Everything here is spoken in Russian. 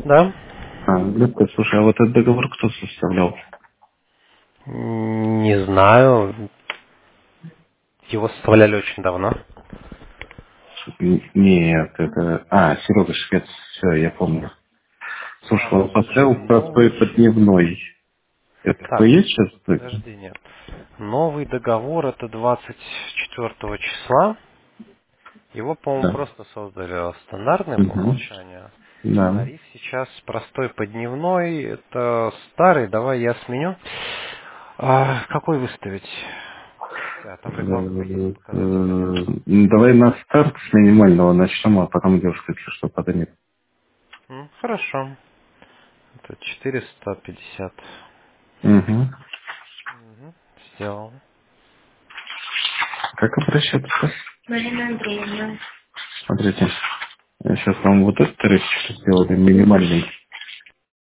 Да? Легко, слушай, а вот этот договор кто составлял? Не знаю. Его составляли очень давно. Нет, это... Серега Швец, все, я помню. Слушай, он Слушай, поставил простой новый... подневной. Это твой Так, есть сейчас? подожди, нет. Новый договор это 24 числа. Его, по-моему, Да. просто создали стандартный по Угу. умолчанию. Да. Тариф сейчас простой подневной. Это старый. Давай я сменю. Какой выставить? Там рекламка есть показать или нет? Давай на старт с минимального начнем, а потом девушка, если что, поднимет. Хорошо. Это 450. Угу. Мгм. Сделал. Как обращаться? Марина Андреевна. Смотрите, я сейчас вам вот этот тариф сделали минимальный.